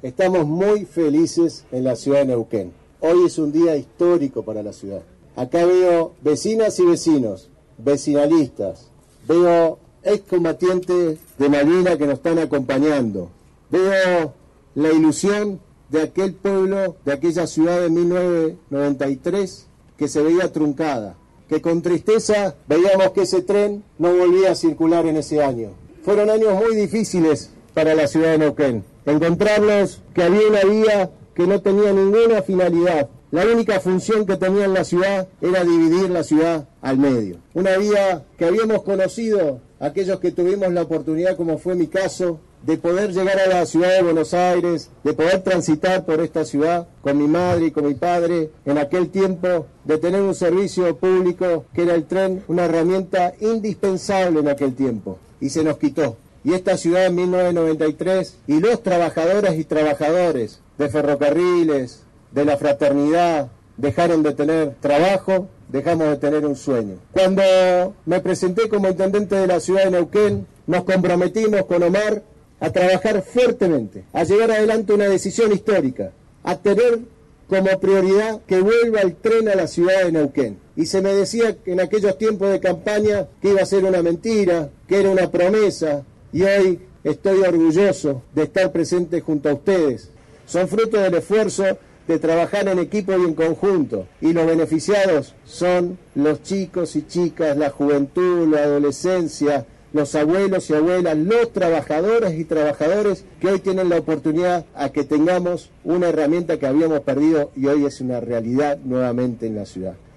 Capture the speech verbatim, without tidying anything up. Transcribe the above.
Estamos muy felices en la ciudad de Neuquén. Hoy es un día histórico para la ciudad. Acá veo vecinas y vecinos, vecinalistas, veo excombatientes de Malvinas que nos están acompañando. Veo la ilusión de aquel pueblo, de aquella ciudad de mil novecientos noventa y tres que se veía truncada, que con tristeza veíamos que ese tren no volvía a circular en ese año. Fueron años muy difíciles para la ciudad de Neuquén. Encontrarnos que había una vía que no tenía ninguna finalidad. La única función que tenía en la ciudad era dividir la ciudad al medio. Una vía que habíamos conocido aquellos que tuvimos la oportunidad, como fue mi caso, de poder llegar a la ciudad de Buenos Aires, de poder transitar por esta ciudad con mi madre y con mi padre en aquel tiempo, de tener un servicio público que era el tren, una herramienta indispensable en aquel tiempo, y se nos quitó. Y esta ciudad en mil novecientos noventa y tres, y los trabajadoras y trabajadores de ferrocarriles, de la fraternidad, dejaron de tener trabajo, dejamos de tener un sueño. Cuando me presenté como intendente de la ciudad de Neuquén, nos comprometimos con Omar a trabajar fuertemente, a llevar adelante una decisión histórica, a tener como prioridad que vuelva el tren a la ciudad de Neuquén. Y se me decía que en aquellos tiempos de campaña que iba a ser una mentira, que era una promesa, y hoy estoy orgulloso de estar presente junto a ustedes. Son fruto del esfuerzo de trabajar en equipo y en conjunto, y los beneficiados son los chicos y chicas, la juventud, la adolescencia, los abuelos y abuelas, los trabajadores y trabajadores que hoy tienen la oportunidad a que tengamos una herramienta que habíamos perdido y hoy es una realidad nuevamente en la ciudad.